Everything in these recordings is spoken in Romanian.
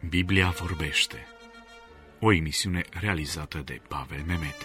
Biblia vorbește. O emisiune realizată de Pavel Memete.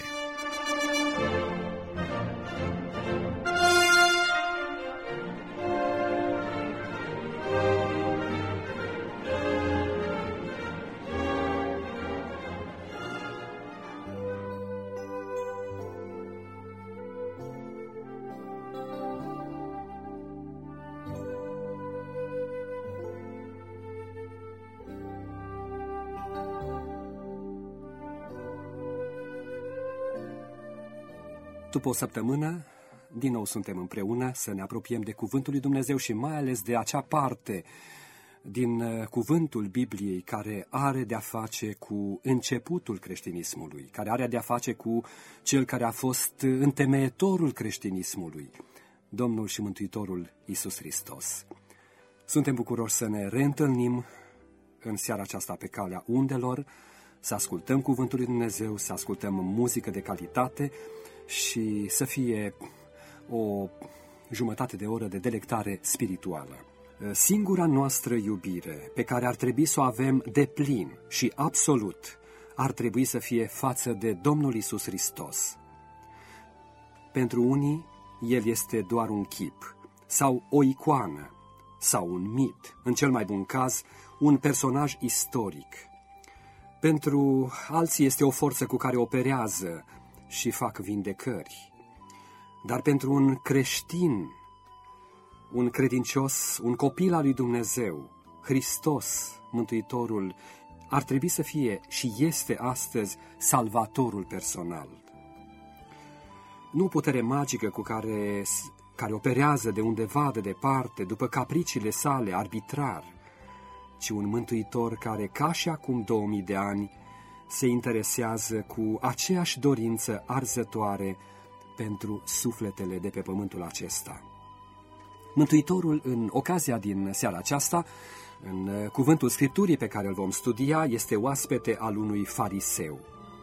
După o săptămână, din nou suntem împreună să ne apropiem de Cuvântul lui Dumnezeu și mai ales de acea parte din Cuvântul Bibliei care are de-a face cu începutul creștinismului, care are de-a face cu cel care a fost întemeietorul creștinismului, Domnul și Mântuitorul Iisus Hristos. Suntem bucuroși să ne reîntâlnim în seara aceasta pe calea undelor, să ascultăm Cuvântul lui Dumnezeu, să ascultăm muzică de calitate și să fie o jumătate de oră de delectare spirituală. Singura noastră iubire pe care ar trebui să o avem deplin și absolut ar trebui să fie față de Domnul Iisus Hristos. Pentru unii, El este doar un chip sau o icoană sau un mit, în cel mai bun caz, un personaj istoric. Pentru alții este o forță cu care operează și fac vindecări. Dar pentru un creștin, un credincios, un copil al lui Dumnezeu, Hristos, Mântuitorul, ar trebui să fie și este astăzi salvatorul personal. Nu o putere magică cu care operează de undeva de departe, după capriciile sale, arbitrar, ci un Mântuitor care, ca și acum 2000 de ani, se interesează cu aceeași dorință arzătoare pentru sufletele de pe pământul acesta. Mântuitorul, în ocazia din seara aceasta, în cuvântul Scripturii pe care îl vom studia, este oaspete al unui fariseu.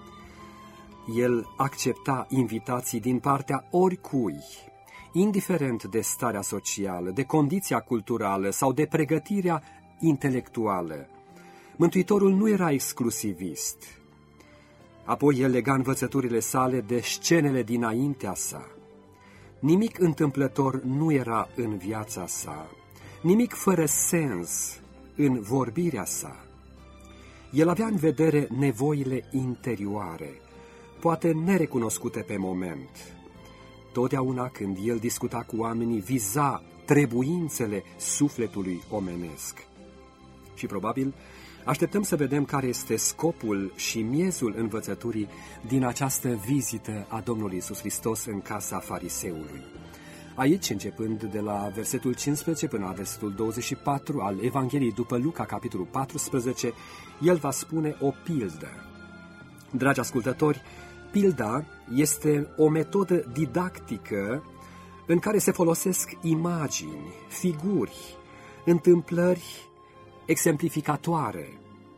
El accepta invitații din partea oricui, indiferent de starea socială, de condiția culturală sau de pregătirea intelectuală. Mântuitorul nu era exclusivist. Apoi el lega învățăturile sale de scenele dinaintea sa. Nimic întâmplător nu era în viața sa, nimic fără sens în vorbirea sa. El avea în vedere nevoile interioare, poate nerecunoscute pe moment. Totdeauna când el discuta cu oamenii, viza trebuințele sufletului omenesc. Și probabil așteptăm să vedem care este scopul și miezul învățăturii din această vizită a Domnului Iisus Hristos în casa fariseului. Aici, începând de la versetul 15 până la versetul 24 al Evangheliei după Luca, capitolul 14, el va spune o pildă. Dragi ascultători, pilda este o metodă didactică în care se folosesc imagini, figuri, întâmplări exemplificatoare.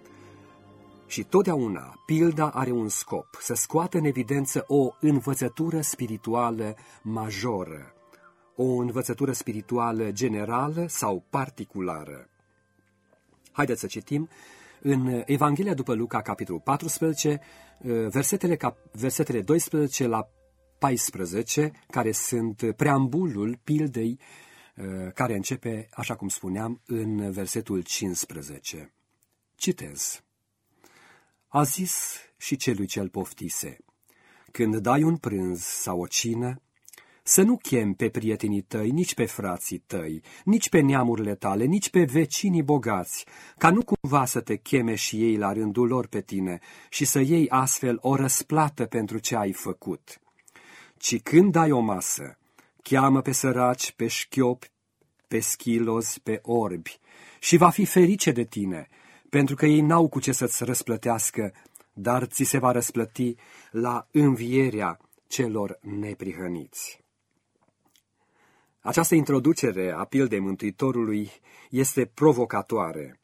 Și totdeauna pilda are un scop, să scoată în evidență o învățătură spirituală majoră, o învățătură spirituală generală sau particulară. Haideți să citim în Evanghelia după Luca, capitolul 14, versetele 12 la 14, care sunt preambulul pildei care începe, așa cum spuneam, în versetul 15. Citez. A zis și celui ce-l poftise: când dai un prânz sau o cină, să nu chemi pe prietenii tăi, nici pe frații tăi, nici pe neamurile tale, nici pe vecinii bogați, ca nu cumva să te cheme și ei la rândul lor pe tine și să iei astfel o răsplată pentru ce ai făcut. Ci când dai o masă, cheamă pe săraci, pe șchiopi, pe schilozi, pe orbi și va fi ferice de tine, pentru că ei n-au cu ce să-ți răsplătească, dar ți se va răsplăti la învierea celor neprihăniți. Această introducere a pildei Mântuitorului este provocatoare.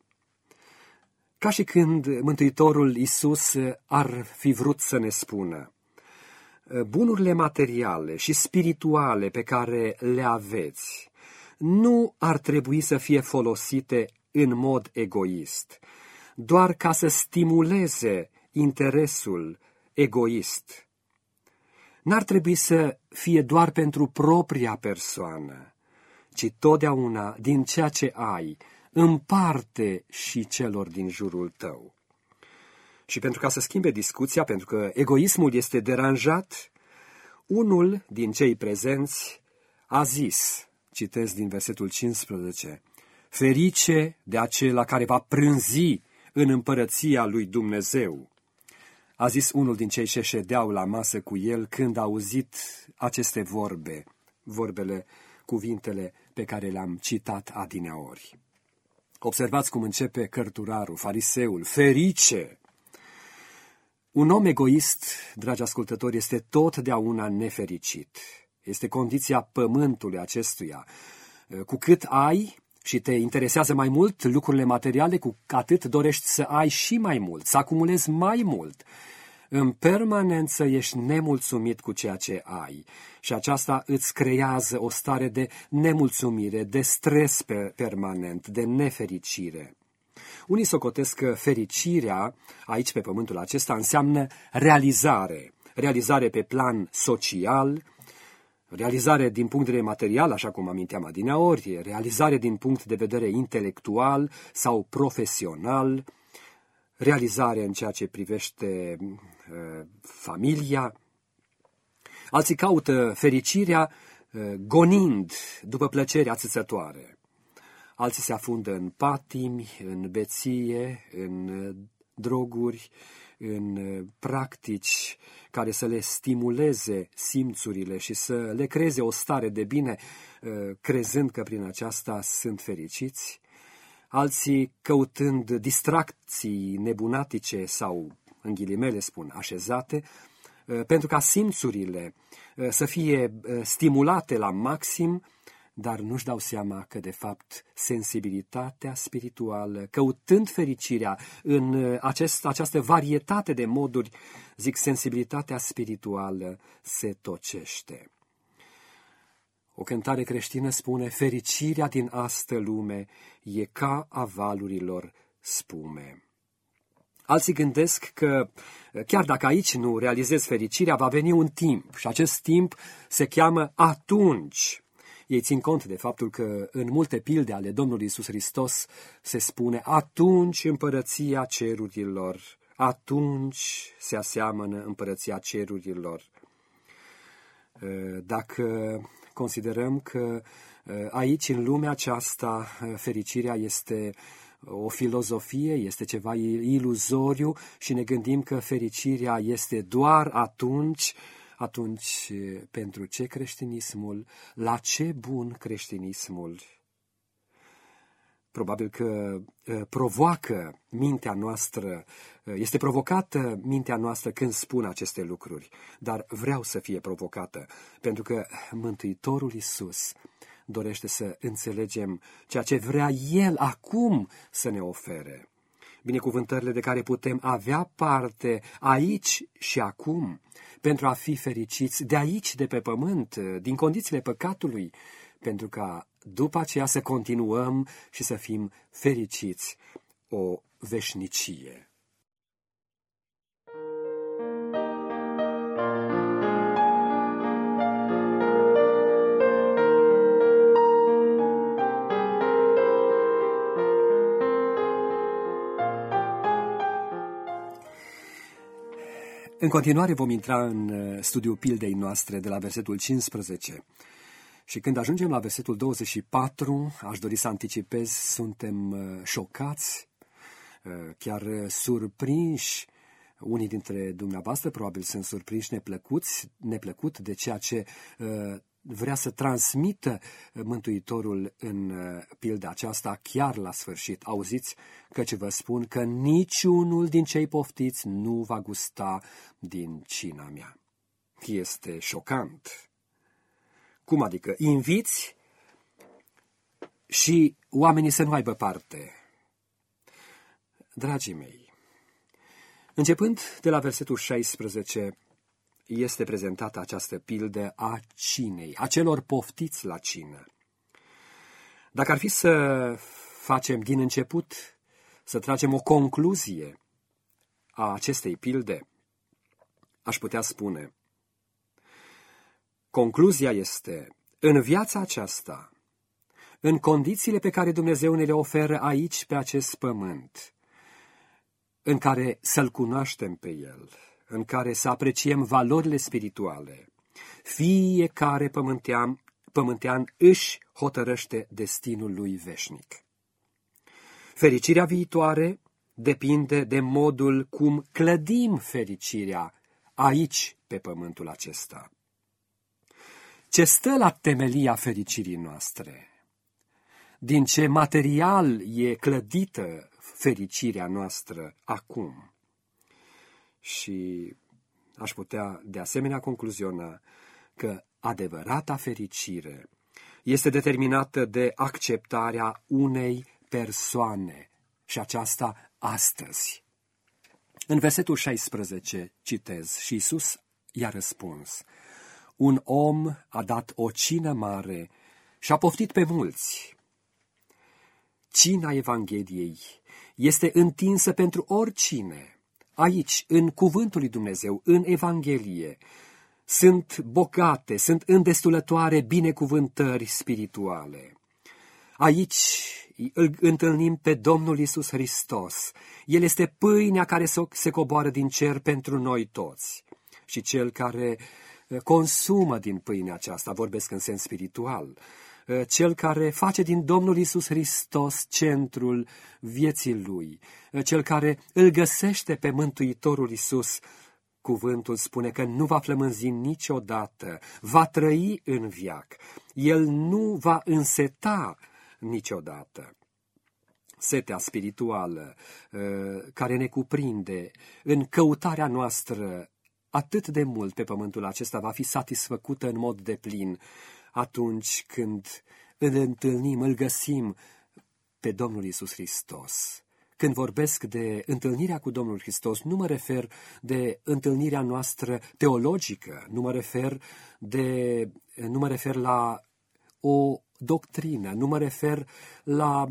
Ca și când Mântuitorul Iisus ar fi vrut să ne spună: bunurile materiale și spirituale pe care le aveți nu ar trebui să fie folosite în mod egoist, doar ca să stimuleze interesul egoist. N-ar trebui să fie doar pentru propria persoană, ci totdeauna din ceea ce ai, împarte și celor din jurul tău. Și pentru ca să schimbe discuția, pentru că egoismul este deranjat, unul din cei prezenți a zis, citesc din versetul 15, ferice de acela care va prânzi în împărăția lui Dumnezeu. A zis unul din cei ce ședeau la masă cu el când a auzit aceste cuvintele pe care le-am citat adineaori. Observați cum începe cărturarul, fariseul, ferice! Un om egoist, dragi ascultători, este totdeauna nefericit. Este condiția pământului acestuia. Cu cât ai și te interesează mai mult lucrurile materiale, cu atât dorești să ai și mai mult, să acumulezi mai mult. În permanență ești nemulțumit cu ceea ce ai și aceasta îți creează o stare de nemulțumire, de stres permanent, de nefericire. Unii socotesc că fericirea, aici pe pământul acesta, înseamnă realizare. Realizare pe plan social, realizare din punct de vedere material, așa cum aminteam adineaori, realizare din punct de vedere intelectual sau profesional, realizare în ceea ce privește familia. Alții caută fericirea gonind după plăceri ațățătoare. Alții se afundă în patimi, în beție, în droguri, în practici care să le stimuleze simțurile și să le creeze o stare de bine, crezând că prin aceasta sunt fericiți. Alții căutând distracții nebunatice sau, în ghilimele spun, așezate, pentru ca simțurile să fie stimulate la maxim, dar nu-și dau seama că, de fapt, sensibilitatea spirituală, căutând fericirea în această varietate de moduri, zic, sensibilitatea spirituală se tocește. O cântare creștină spune, fericirea din astă lume e ca a valurilor spume. Alții gândesc că, chiar dacă aici nu realizezi fericirea, va veni un timp și acest timp se cheamă atunci. Ei țin cont de faptul că în multe pilde ale Domnului Iisus Hristos se spune atunci împărăția cerurilor, atunci se aseamănă împărăția cerurilor. Dacă considerăm că aici, în lumea aceasta, fericirea este o filozofie, este ceva iluzoriu și ne gândim că fericirea este doar atunci, pentru ce creștinismul, la ce bun creștinismul? Probabil că provoacă mintea noastră, este provocată mintea noastră când spun aceste lucruri, dar vreau să fie provocată, pentru că Mântuitorul Iisus dorește să înțelegem ceea ce vrea El acum să ne ofere. Binecuvântările de care putem avea parte aici și acum, pentru a fi fericiți de aici, de pe pământ, din condițiile păcatului, pentru ca după aceea să continuăm și să fim fericiți o veșnicie. În continuare vom intra în studiul pildei noastre de la versetul 15 și când ajungem la versetul 24, aș dori să anticipez, suntem șocați, chiar surprinși. Unii dintre dumneavoastră probabil sunt surprinși neplăcut de ceea ce vrea să transmită Mântuitorul în pilda aceasta chiar la sfârșit. Auziți, căci vă spun că niciunul din cei poftiți nu va gusta din cina mea. Este șocant. Cum adică? Inviți și oamenii să nu aibă parte. Dragii mei, începând de la versetul 16, este prezentată această pildă a cinei, a celor poftiți la cină. Dacă ar fi să facem din început, să tragem o concluzie a acestei pilde, aș putea spune, concluzia este, în viața aceasta, în condițiile pe care Dumnezeu ne le oferă aici, pe acest pământ, în care să-L cunoaștem pe El, în care să apreciem valorile spirituale, fiecare pământean își hotărăște destinul lui veșnic. Fericirea viitoare depinde de modul cum clădim fericirea aici, pe pământul acesta. Ce stă la temelia fericirii noastre? Din ce material e clădită fericirea noastră acum? Și aș putea de asemenea concluziona că adevărata fericire este determinată de acceptarea unei persoane și aceasta astăzi. În versetul 16 citez și Iisus i-a răspuns: un om a dat o cină mare și a poftit pe mulți. Cina Evangheliei este întinsă pentru oricine. Aici, în cuvântul lui Dumnezeu, în Evanghelie, sunt bogate, sunt îndestulătoare binecuvântări spirituale. Aici îl întâlnim pe Domnul Iisus Hristos. El este pâinea care se coboară din cer pentru noi toți. Și cel care consumă din pâinea aceasta, vorbesc în sens spiritual, cel care face din Domnul Iisus Hristos centrul vieții lui, cel care îl găsește pe Mântuitorul Iisus, cuvântul spune că nu va flămânzi niciodată, va trăi în veac, el nu va înseta niciodată. Setea spirituală care ne cuprinde în căutarea noastră atât de mult pe pământul acesta va fi satisfăcută în mod deplin atunci când îl întâlnim, îl găsim pe Domnul Iisus Hristos. Când vorbesc de întâlnirea cu Domnul Hristos, nu mă refer de întâlnirea noastră teologică, nu mă refer la o doctrină, nu mă refer la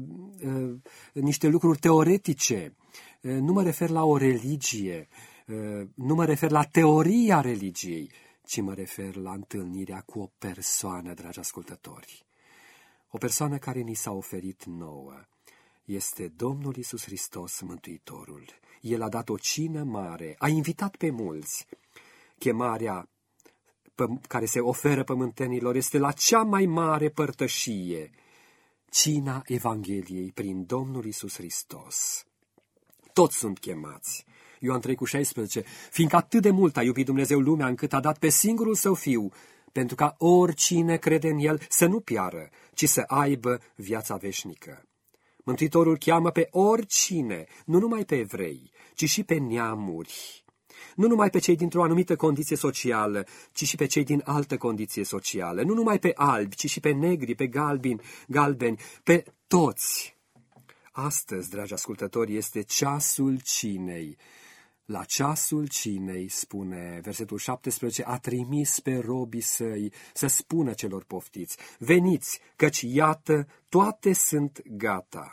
niște lucruri teoretice, nu mă refer la o religie, nu mă refer la teoria religiei, ci mă refer la întâlnirea cu o persoană, dragi ascultători. O persoană care ni s-a oferit nouă este Domnul Iisus Hristos, Mântuitorul. El a dat o cină mare, a invitat pe mulți. Chemarea care se oferă pământenilor este la cea mai mare părtășie, cina Evangheliei prin Domnul Iisus Hristos. Toți sunt chemați. Ioan 3,16, fiindcă atât de mult a iubit Dumnezeu lumea încât a dat pe singurul Său Fiu, pentru ca oricine crede în El să nu piară, ci să aibă viața veșnică. Mântuitorul cheamă pe oricine, nu numai pe evrei, ci și pe neamuri. Nu numai pe cei dintr-o anumită condiție socială, ci și pe cei din altă condiție socială. Nu numai pe albi, ci și pe negri, pe galbeni, pe toți. Astăzi, dragi ascultători, este ceasul cinei. La ceasul cinei, spune versetul 17, a trimis pe robii săi să spună celor poftiți: veniți, căci iată, toate sunt gata.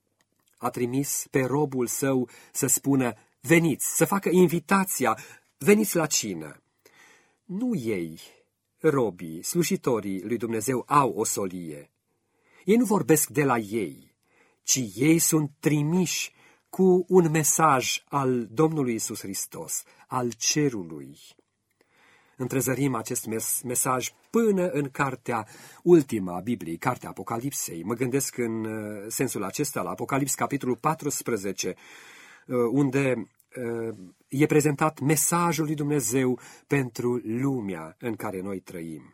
A trimis pe robul său să spună: veniți, să facă invitația, veniți la cină. Nu ei, robii, slujitorii lui Dumnezeu, au o solie. Ei nu vorbesc de la ei, ci ei sunt trimiși cu un mesaj al Domnului Iisus Hristos, al cerului. Întrezărim acest mesaj până în cartea ultima a Bibliei, cartea Apocalipsei. Mă gândesc în sensul acesta la Apocalips, capitolul 14, unde e prezentat mesajul lui Dumnezeu pentru lumea în care noi trăim.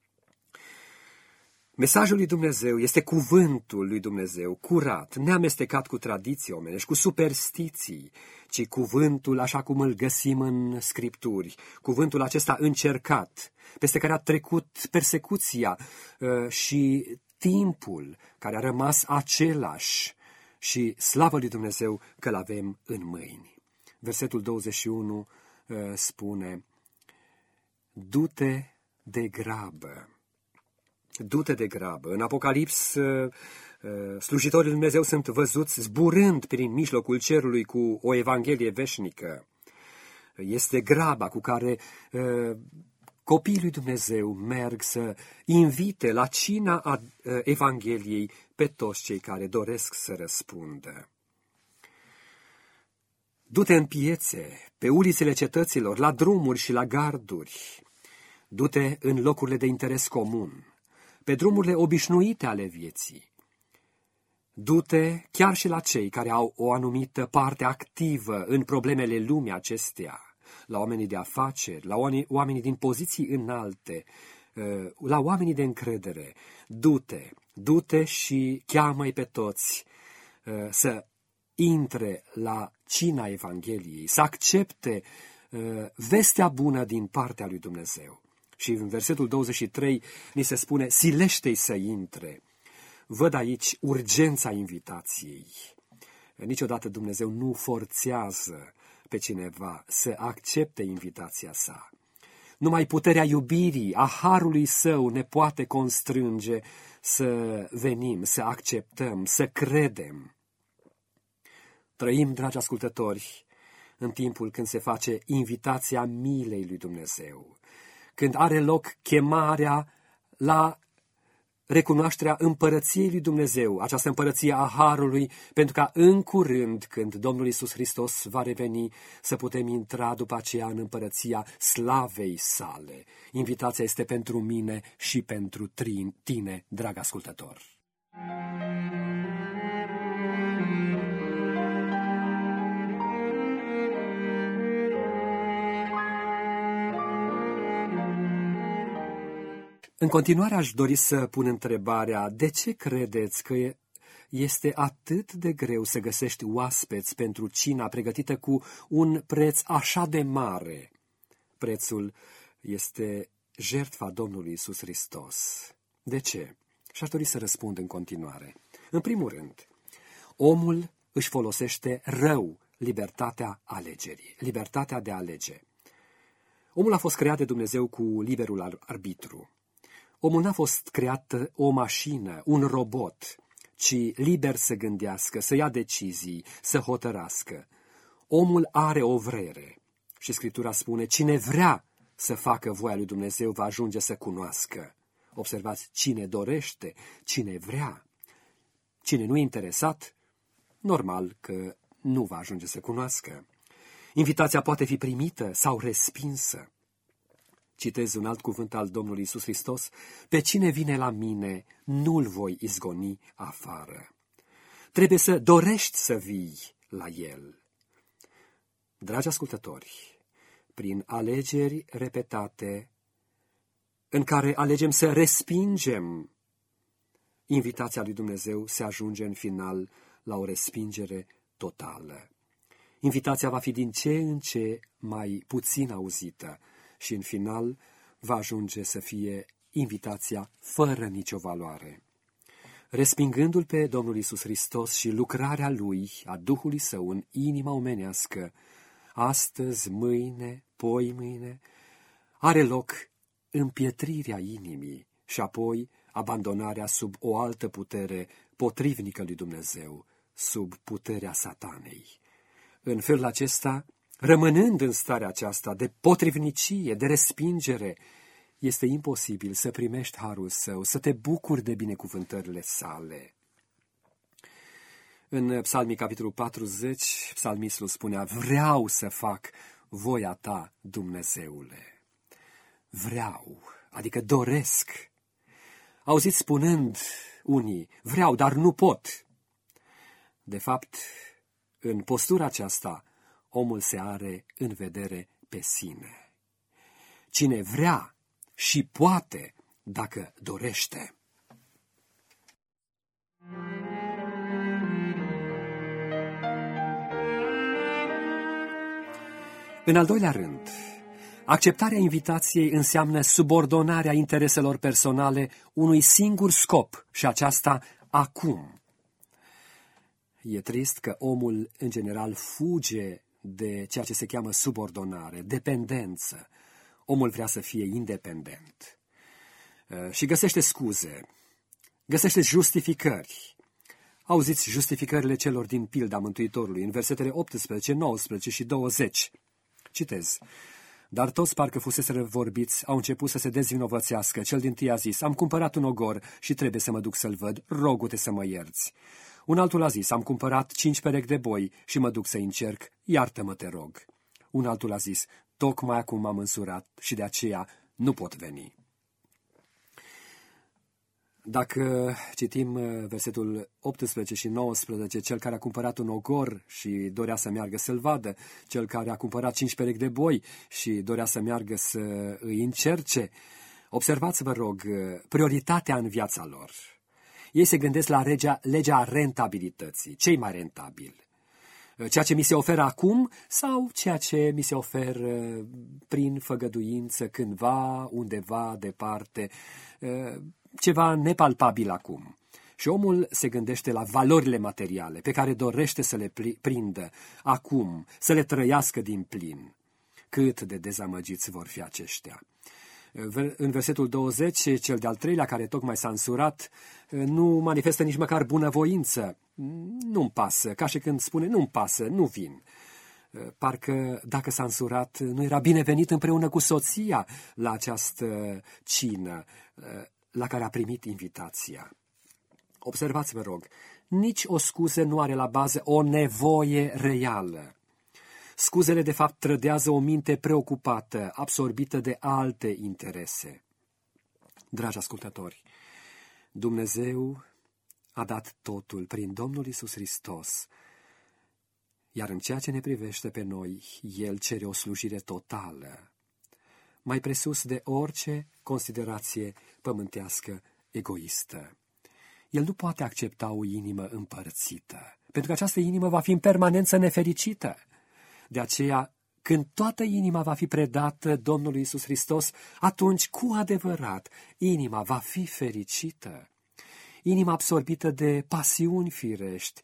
Mesajul lui Dumnezeu este cuvântul lui Dumnezeu, curat, neamestecat cu tradiții omenești, cu superstiții, ci cuvântul așa cum îl găsim în Scripturi, cuvântul acesta încercat, peste care a trecut persecuția și timpul care a rămas același și slavă lui Dumnezeu că îl avem în mâini. Versetul 21 spune: du-te de grabă. Du-te de grabă. În Apocalips Slujitorii lui Dumnezeu sunt văzuți zburând prin mijlocul cerului cu o evanghelie veșnică. Este graba cu care copiii lui Dumnezeu merg să invite la cina Evangheliei pe toți cei care doresc să răspundă. Du-te în piețe, pe ulițele cetăților, la drumuri și la garduri. Du-te în locurile de interes comun, pe drumurile obișnuite ale vieții. Du-te chiar și la cei care au o anumită parte activă în problemele lumii acesteia, la oamenii de afaceri, la oamenii din poziții înalte, la oamenii de încredere. Du-te și cheamă-i pe toți să intre la cina Evangheliei, să accepte vestea bună din partea lui Dumnezeu. Și în versetul 23 ni se spune, silește-i să intre. Văd aici urgența invitației. Niciodată Dumnezeu nu forțează pe cineva să accepte invitația sa. Numai puterea iubirii, a harului său ne poate constrânge să venim, să acceptăm, să credem. Trăim, dragi ascultători, în timpul când se face invitația milei lui Dumnezeu, când are loc chemarea la recunoașterea împărăției lui Dumnezeu, această împărăție a harului, pentru ca în curând, când Domnul Iisus Hristos va reveni, să putem intra după aceea în împărăția slavei sale. Invitația este pentru mine și pentru tine, drag ascultător. În continuare aș dori să pun întrebarea, de ce credeți că este atât de greu să găsești oaspeți pentru cina pregătită cu un preț așa de mare? Prețul este jertfa Domnului Iisus Hristos. De ce? Și aș dori să răspund în continuare. În primul rând, omul își folosește rău libertatea alegerii, libertatea de a alege. Omul a fost creat de Dumnezeu cu liberul arbitru. Omul n-a fost creat o mașină, un robot, ci liber să gândească, să ia decizii, să hotărască. Omul are o vrere și Scriptura spune, cine vrea să facă voia lui Dumnezeu va ajunge să cunoască. Observați, cine dorește, cine vrea. Cine nu e interesat, normal că nu va ajunge să cunoască. Invitația poate fi primită sau respinsă. Citez un alt cuvânt al Domnului Iisus Hristos, pe cine vine la mine, nu-l voi izgoni afară. Trebuie să dorești să vii la el. Dragi ascultători, prin alegeri repetate, în care alegem să respingem invitația lui Dumnezeu, se ajunge în final la o respingere totală. Invitația va fi din ce în ce mai puțin auzită, și în final va ajunge să fie invitația fără nicio valoare. Respingându-L pe Domnul Iisus Hristos și lucrarea Lui, a Duhului Său în inima omenească, astăzi, mâine, poimâine, are loc împietrirea inimii și apoi abandonarea sub o altă putere potrivnică lui Dumnezeu, sub puterea Satanei. În felul acesta, rămânând în starea aceasta de potrivnicie, de respingere, este imposibil să primești harul său, să te bucuri de binecuvântările sale. În Psalmii, capitolul 40, psalmistul spunea, vreau să fac voia ta, Dumnezeule. Vreau, adică doresc. Auziți spunând unii, vreau, dar nu pot. De fapt, în postura aceasta, omul se are în vedere pe sine. Cine vrea și poate dacă dorește. În al doilea rând, acceptarea invitației înseamnă subordonarea intereselor personale unui singur scop și aceasta acum. E trist că omul, în general, fuge de ceea ce se cheamă subordonare, dependență. Omul vrea să fie independent și găsește scuze, găsește justificări. Auziți justificările celor din pilda Mântuitorului în versetele 18, 19 și 20. Citez. Dar toți parcă fuseseră vorbiți, au început să se dezvinovățească. Cel dintâi a zis, am cumpărat un ogor și trebuie să mă duc să-l văd, rogu-te să mă ierți. Un altul a zis, am cumpărat 5 perechi de boi și mă duc să-i încerc, iartă-mă, te rog. Un altul a zis, tocmai acum m-am însurat și de aceea nu pot veni. Dacă citim versetul 18 și 19, cel care a cumpărat un ogor și dorea să meargă să-l vadă, cel care a cumpărat 5 perechi de boi și dorea să meargă să îi încerce, observați, vă rog, prioritatea în viața lor. Ei se gândesc la legea rentabilității. Ce-i mai rentabil? Ceea ce mi se oferă acum sau ceea ce mi se oferă prin făgăduință cândva, undeva, departe, ceva nepalpabil acum. Și omul se gândește la valorile materiale pe care dorește să le prindă acum, să le trăiască din plin. Cât de dezamăgiți vor fi aceștia. În versetul 20, cel de-al treilea, care tocmai s-a însurat, nu manifestă nici măcar bunăvoință. Nu-mi pasă, ca și când spune, nu-mi pasă, nu vin. Parcă dacă s-a însurat, nu era binevenit împreună cu soția la această cină la care a primit invitația. Observați, vă rog, nici o scuză nu are la bază o nevoie reală. Scuzele, de fapt, trădează o minte preocupată, absorbită de alte interese. Dragi ascultători, Dumnezeu a dat totul prin Domnul Iisus Hristos, iar în ceea ce ne privește pe noi, El cere o slujire totală, mai presus de orice considerație pământească egoistă. El nu poate accepta o inimă împărțită, pentru că această inimă va fi în permanență nefericită. De aceea, când toată inima va fi predată Domnului Iisus Hristos, atunci, cu adevărat, inima va fi fericită. Inima absorbită de pasiuni firești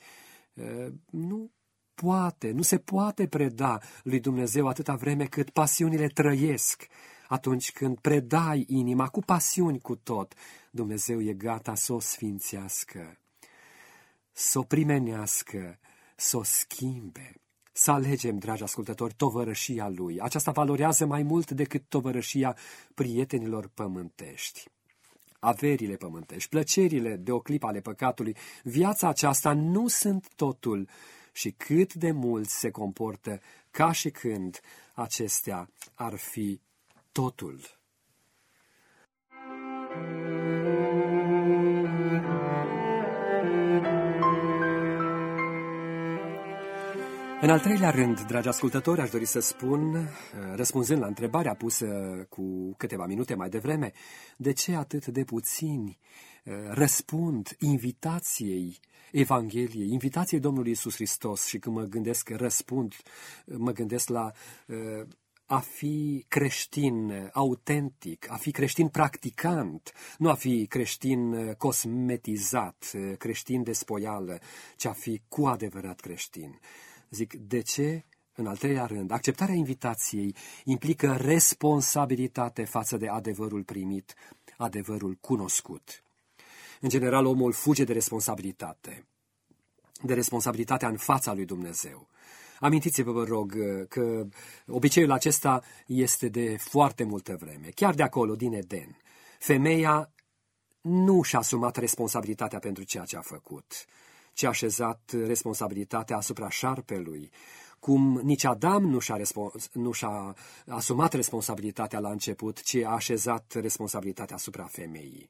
nu se poate preda lui Dumnezeu atâta vreme cât pasiunile trăiesc. Atunci când predai inima cu pasiuni cu tot, Dumnezeu e gata să o sfințească, să o primenească, să o schimbe. Să alegem, dragi ascultători, tovărășia Lui. Aceasta valorează mai mult decât tovărășia prietenilor pământești. Averile pământești, plăcerile de o clipă ale păcatului, viața aceasta nu sunt totul și cât de mult se comportă ca și când acestea ar fi totul. În al treilea rând, dragi ascultători, aș dori să spun, răspunzând la întrebarea pusă cu câteva minute mai devreme, de ce atât de puțini răspund invitației Evangheliei, invitației Domnului Iisus Hristos, și când mă gândesc răspund, mă gândesc la a fi creștin autentic, a fi creștin practicant, nu a fi creștin cosmetizat, creștin de spoială, ci a fi cu adevărat creștin. Zic, de ce? În al treilea rând, acceptarea invitației implică responsabilitate față de adevărul primit, adevărul cunoscut. În general, omul fuge de responsabilitatea în fața lui Dumnezeu. Amintiți-vă, vă rog, că obiceiul acesta este de foarte multă vreme, chiar de acolo, din Eden. Femeia nu și-a asumat responsabilitatea pentru ceea ce a făcut, ci a așezat responsabilitatea asupra șarpelui, cum nici Adam nu și-a asumat responsabilitatea la început, ci a așezat responsabilitatea asupra femeii.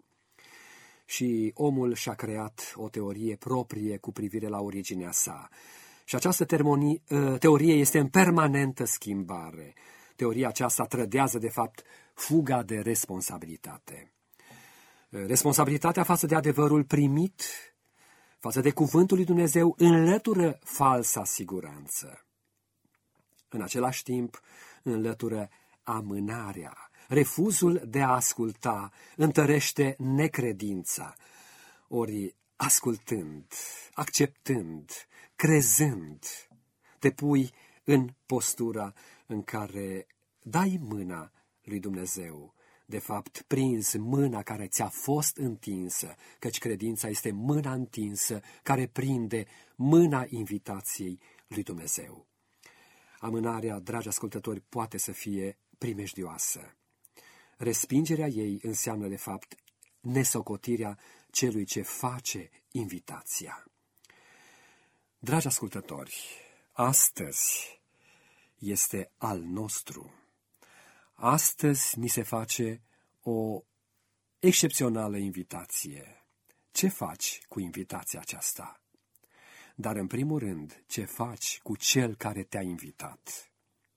Și omul și-a creat o teorie proprie cu privire la originea sa. Și această teorie este în permanentă schimbare. Teoria aceasta trădează, de fapt, fuga de responsabilitate. Responsabilitatea față de adevărul primit, față de cuvântul lui Dumnezeu, înlătură falsa siguranță. În același timp, înlătură amânarea. Refuzul de a asculta întărește necredința. Ori, ascultând, acceptând, crezând, te pui în postura în care dai mâna lui Dumnezeu, de fapt, prinzi mâna care ți-a fost întinsă, căci credința este mâna întinsă care prinde mâna invitației lui Dumnezeu. Amânarea, dragi ascultători, poate să fie primejdioasă. Respingerea ei înseamnă, de fapt, nesocotirea celui ce face invitația. Dragi ascultători, astăzi este al nostru. Astăzi ni se face o excepțională invitație. Ce faci cu invitația aceasta? Dar în primul rând, ce faci cu cel care te-a invitat?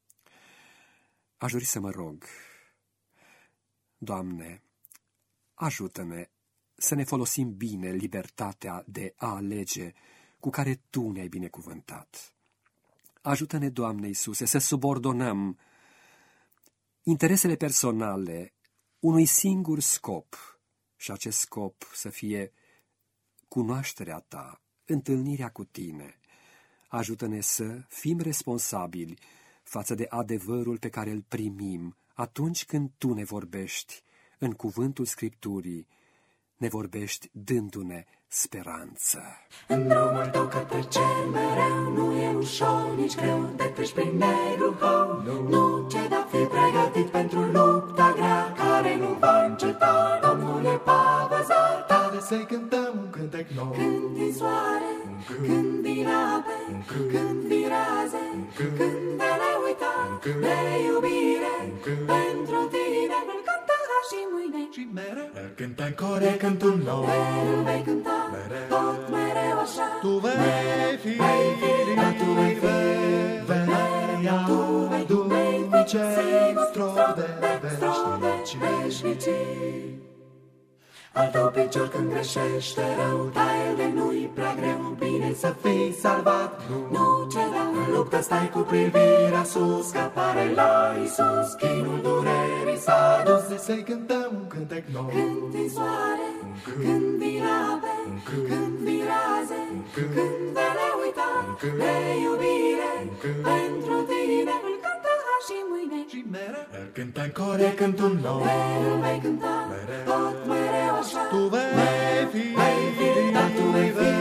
Aș dori să mă rog, Doamne, ajută-ne să ne folosim bine libertatea de a alege cu care Tu ne-ai binecuvântat. Ajută-ne, Doamne Iisuse, să subordonăm interesele personale unui singur scop, și acest scop să fie cunoașterea Ta, întâlnirea cu Tine. Ajută-ne să fim responsabili față de adevărul pe care îl primim atunci când Tu ne vorbești în cuvântul Scripturii, ne vorbești dându-ne speranță. În drumul tău către cer mereu nu e ușor, nici greu, te treci prin negru hău. Nu ceda, fi pregătit pentru lupta grea care nu va înceta. Domnul e pavăza ta. Să-i cântăm un cântec nou. Când din soare, când din ape, când din raze, când de ne uita de iubire, pentru Tine îl cânta și mâine Și mereu îl cântă în core cântul nou. îl vei cânta tot mereu așa. Tu vei fi, dar tu vei fi, tu vei fi cel strop de veșnicii. Al tău picior când greșește rău, taie de nu-i prea greu, bine să fii salvat. Nu ceda, în luptă stai cu privirea sus, scapare la Iisus, chinul durerii s-a dus. Să-i cântăm un cântec nou. Când din soare, când din ape, când din raze, când de ne uita de iubire, pentru Tine îl cântă și mâine Și mereu îl cântă în core cântul nou. îl vei cânta tot mereu așa. Tu vei fi, dar tu vei fi,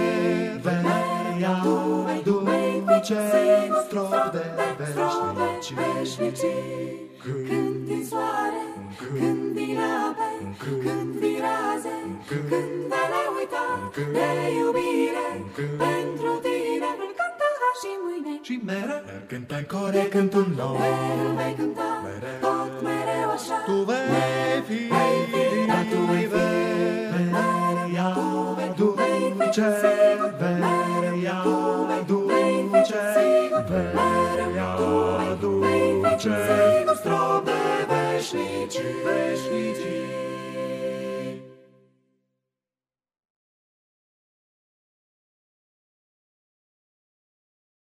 tu vei fi cel strop de veșnicii. Când din soare, când din ape, când din raze, când de ne uita de iubire, pentru Tine îl cântă și mâine Și mereu îl cântă în core cântul nou. îl vei cânta tot mereu așa. Tu vei fi, dar tu vei fi, tu vei fi cel, tu vei fi cel strop de veșnicii.